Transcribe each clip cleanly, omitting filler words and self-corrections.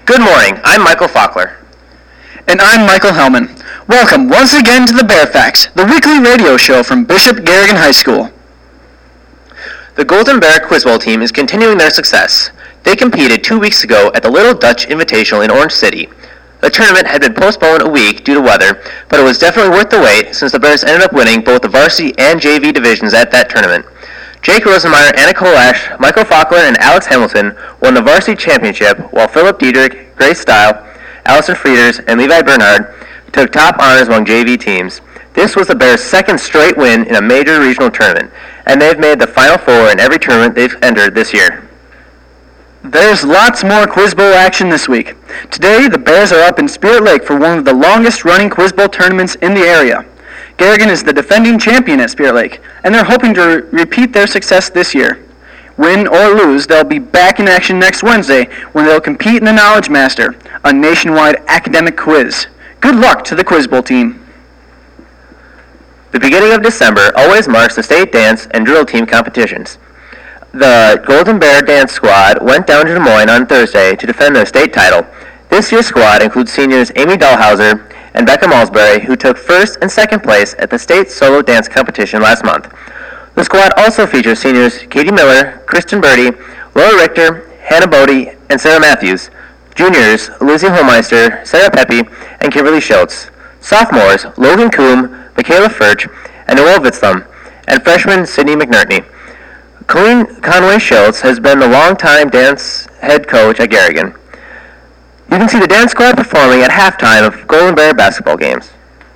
Good morning, I'm Michael Faulkner. And I'm Michael Hellman. Welcome once again to the Bear Facts, the weekly radio show from Bishop Garrigan High School. The Golden Bear Quiz Bowl team is continuing their success. They competed 2 weeks ago at the Little Dutch Invitational in Orange City. The tournament had been postponed a week due to weather, but it was definitely worth the wait since the Bears ended up winning both the varsity and JV divisions at that tournament. Jake Rosenmeyer, Anna Kolash, Michael Faulkner, and Alex Hamilton won the varsity championship, while Philip Diedrich, Grace Stile, Allison Frieders, and Levi Bernhard took top honors among JV teams. This was the Bears' second straight win in a major regional tournament, and they've made the Final Four in every tournament they've entered this year. There's lots more Quiz Bowl action this week. Today, the Bears are up in Spirit Lake for one of the longest-running Quiz Bowl tournaments in the area. Garrigan is the defending champion at Spirit Lake, and they're hoping to repeat their success this year. Win or lose, they'll be back in action next Wednesday when they'll compete in the Knowledge Master, a nationwide academic quiz. Good luck to the Quiz Bowl team. The beginning of December always marks the state dance and drill team competitions. The Golden Bear Dance Squad went down to Des Moines on Thursday to defend their state title. This year's squad includes seniors Amy Dahlhauser and Becca Malsbury, who took first and second place at the state solo dance competition last month. The squad also features seniors Katie Miller, Kristen Birdie, Laura Richter, Hannah Bodie, and Sarah Matthews, juniors Lizzie Holmeister, Sarah Pepe, and Kimberly Schultz, sophomores Logan Coombe, Michaela Furch, and Noel Vitzthum, and freshman Sydney McNerney. Colleen Conway Schultz has been the longtime dance head coach at Garrigan. You can see the dance squad performing at halftime of Golden Bear basketball games.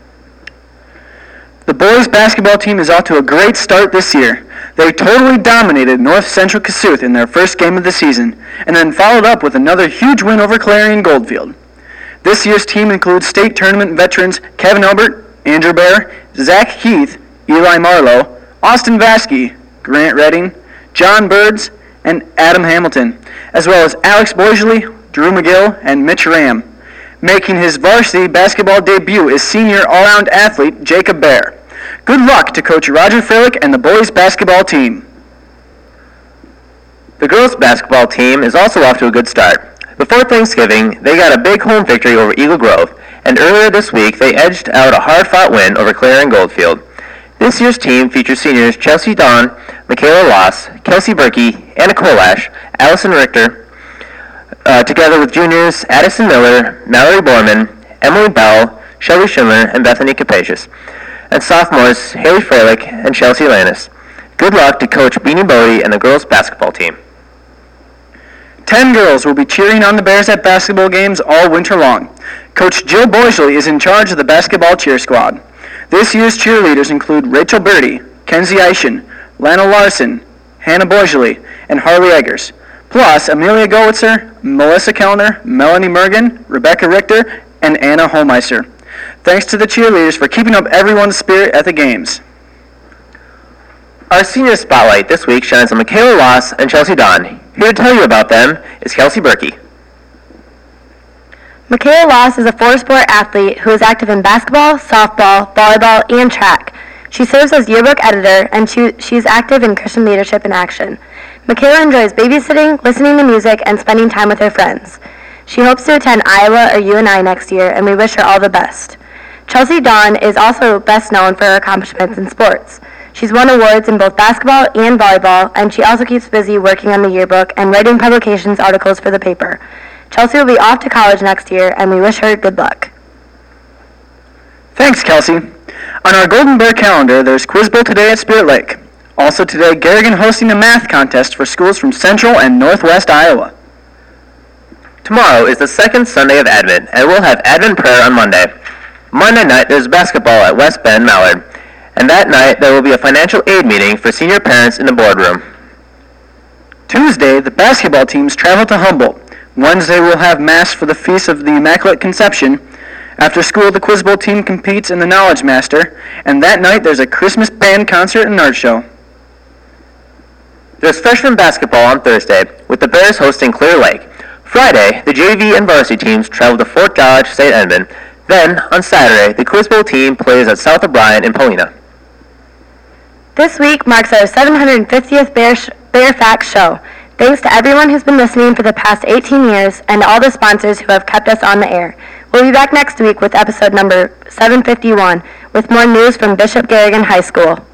The boys' basketball team is off to a great start this year. They totally dominated North Central Kossuth in their first game of the season, and then followed up with another huge win over Clarion Goldfield. This year's team includes state tournament veterans Kevin Albert, Andrew Bear, Zach Heath, Eli Marlowe, Austin Vasky, Grant Redding, John Birds, and Adam Hamilton, as well as Alex Boisley, Drew McGill, and Mitch Ram. Making his varsity basketball debut is senior all-around athlete Jacob Bear. Good luck to Coach Roger Freilich and the boys' basketball team. The girls' basketball team is also off to a good start. Before Thanksgiving, they got a big home victory over Eagle Grove, and earlier this week they edged out a hard-fought win over Clarion Goldfield. This year's team features seniors Chelsea Dawn, Michaela Loss, Kelsey Berkey, Anna Kolash, Allison Richter, together with juniors Addison Miller, Mallory Borman, Emily Bell, Shelby Schindler, and Bethany Capacious, and sophomores Haley Freilich and Chelsea Lannis. Good luck to Coach Beanie Bodie and the girls' basketball team. 10 girls will be cheering on the Bears at basketball games all winter long. Coach Jill Boisley is in charge of the basketball cheer squad. This year's cheerleaders include Rachel Birdie, Kenzie Eischen, Lana Larson, Hannah Boisley, and Harley Eggers, plus Amelia Goetzer, Melissa Kellner, Melanie Mergen, Rebecca Richter, and Anna Holmeister. Thanks to the cheerleaders for keeping up everyone's spirit at the games. Our senior spotlight this week shines on Michaela Loss and Chelsea Dawn. Here to tell you about them is Kelsey Berkey. Michaela Loss is a four-sport athlete who is active in basketball, softball, volleyball, and track. She serves as yearbook editor, and she's active in Christian leadership and action. Michaela enjoys babysitting, listening to music, and spending time with her friends. She hopes to attend Iowa or UNI next year, and we wish her all the best. Chelsea Dawn is also best known for her accomplishments in sports. She's won awards in both basketball and volleyball, and she also keeps busy working on the yearbook and writing publications articles for the paper. Chelsea will be off to college next year, and we wish her good luck. Thanks, Kelsey. On our Golden Bear calendar, there's Quiz Bowl today at Spirit Lake. Also today, Garrigan hosting a math contest for schools from Central and Northwest Iowa. Tomorrow is the second Sunday of Advent, and we'll have Advent prayer on Monday. Monday night, there's basketball at West Bend Mallard, and that night there will be a financial aid meeting for senior parents in the boardroom. Tuesday, the basketball teams travel to Humboldt. Wednesday, we'll have Mass for the Feast of the Immaculate Conception. After school, the Quiz Bowl team competes in the Knowledge Master, and that night there's a Christmas band concert and art show. There's freshman basketball on Thursday, with the Bears hosting Clear Lake. Friday, the JV and varsity teams travel to Fort Dodge, St. Edmund. Then, on Saturday, the Quiz Bowl team plays at South O'Brien in Polina. This week marks our 750th Bear Facts show. Thanks to everyone who's been listening for the past 18 years and to all the sponsors who have kept us on the air. We'll be back next week with episode number 751 with more news from Bishop Garrigan High School.